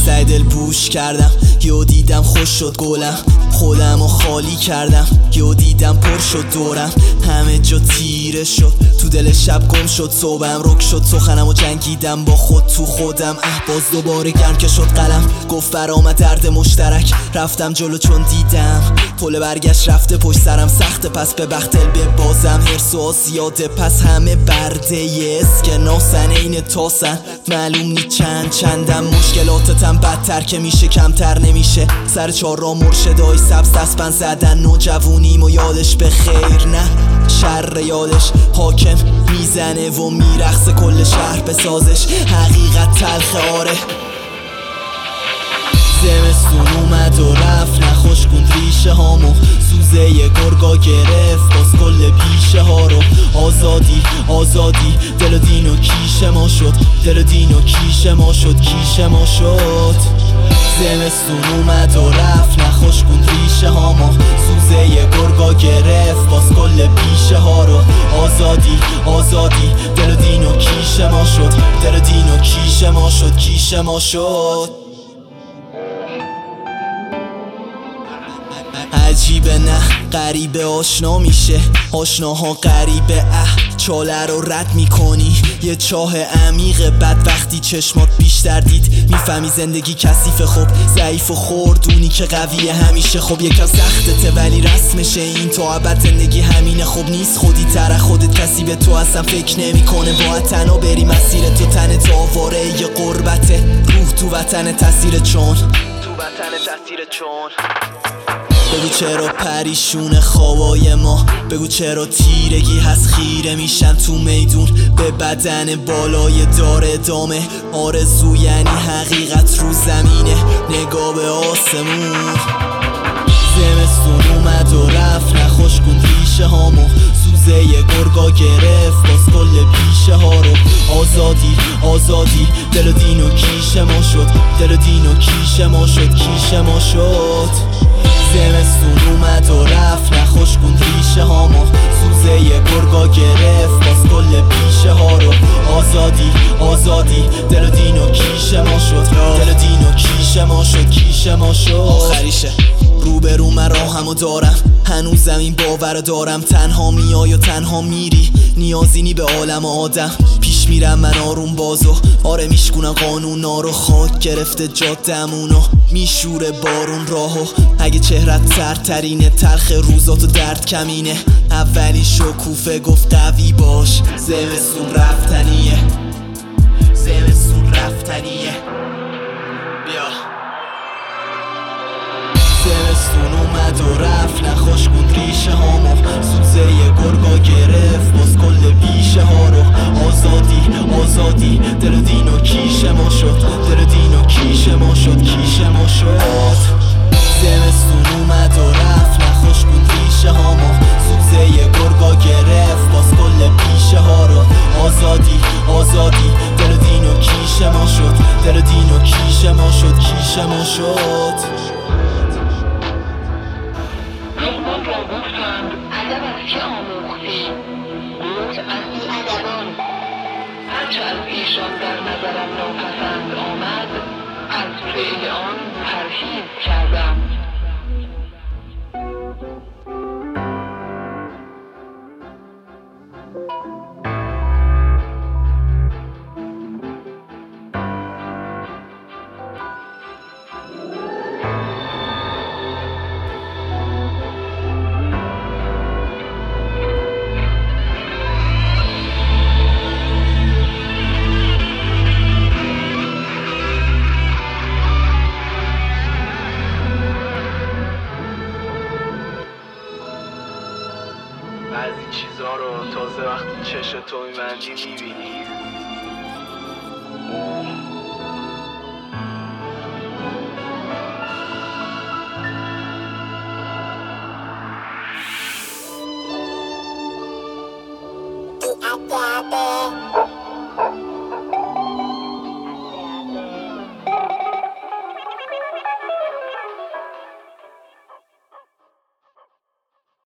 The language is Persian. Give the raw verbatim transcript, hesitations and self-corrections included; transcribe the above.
ته دل بوش کردم، یهو دیدم خوش شد گلم. خودمو خالی کردم، یهو دیدم پر شد دورم. همه جا تیره شد، تو دل شب گم شد صبحم. رک شد سخنمو جنگیدم با خود تو خودم. اه باز دوباره گرم که شد قلم، گفت برآمد درد مشترک. رفتم جلو چون دیدم پل برگشت رفته پشت سرم. سخته پس به بخت دل ببازم، حرص و آسیاده پس همه برده اسکناسن این تاسن. معلوم نی چند چندم، مشکلاتتم بدتر که میشه کمتر نمیشه. سر چهار را مرشدای سبز دستبند زدن، نوجوونیم و یادش به خیر نه شر یادش حاکم میزنه و میرقصه کل شهر بسازش. حقیقت تلخ آره، زمستون اومد و رفت، نخشکوند ریشه هامو. سوزه یه گرگا گرفت باز کل پیشه ها رو. آزادی آزادی دل و دین و کیش ما شد، دل و دین و کیش ما شد، کیش ما شد. زمستون اومد و رفت، نخشکوند ریشه هامو. سوزه یه گرگا گرفت باز کل پیشه ها رو. آزادی آزادی دل و دین و کیش ما شد، دل و دین و کیش ما شد، کیش ما شد. عجیبه نه غریبه آشنا میشه، آشناها غریبه. اه چاله رو رد میکنی، یه چاه عمیقه. بد وقتی چشمات بیشتر دید میفهمی زندگی کثیفه. خب ضعیف و خوردونی که قویه همیشه. خب یکم سختته ولی رسمشه، این تا ابد زندگی همینه. خب نیست خودی تره خودت، کسی به تو اصلا فکر نمیکنه. باید تنها بری مسیر تو، تن تو آواره یه قربته. روح تو وطن تاثیر چون، تو وطن تاثیر چون. بگو چرا پریشون خوابای ما، بگو چرا تیرگی هست خیره میشن تو میدون به بدن بالای دار ادامه. آرزو یعنی حقیقت رو زمینه، نگاه به آسمون. زمستون اومد و رفت، نخشکوند ریشه هامو. سوزه یه گرگا گرفت باز کل پیشه ها رو. آزادی آزادی دل و دین و کیش ما شد، دل و دین و کیش ما شد، کیش ما شد. زمستون اومد و رفت، نخشکوند ریشه هامو. سوزه یه گرگا گرفت باز کل پیشه ها رو. آزادی آزادی دل و دین و کیش ما شد، دل و دین و کیش ما شد، کیش ما شد. آخریشه روبرو من راهمو دارم، هنوزم این باور دارم. تنها میای و تنها میری، نیازینی به عالم و آدم. پیش میرم من آروم بازو، آره میشکونم قانونا رو. خاک گرفته جادمونو، میشوره بارون راهو. اگه چهرت سرترینه، تلخ روزاتو درد کمینه. اولی شکوفه گفت قوی باش، زمستون رفتنیه، زمستون رفتنیه. بیا زمستون اومد و رفت، نخشکوند ریشه هامو. سوزه یه گرگا گرفت باز کل پیشه ها رو. آزادی آزادی دل و دین و کیش ما شد، دل و دین و کیش ما شد، کیش ما شد. زمستون اومد و رفت، نخشکوند ریشه هامو. سوزه یه گرگا گرفت باز کل پیشه ها رو. آزادی آزادی دل و دین و کیش ما شد، دل و دین و کیش ما شد، کیش ما شد. مهمان را گفتند ادب از که آموختی؟ گفت از این ادبان. هرچه از ایشان در نظرم ناپسند آمد، از فعل آن پرهیز کردم. بعضی چیزا رو تازه وقتی چشتو میبندی میبینی.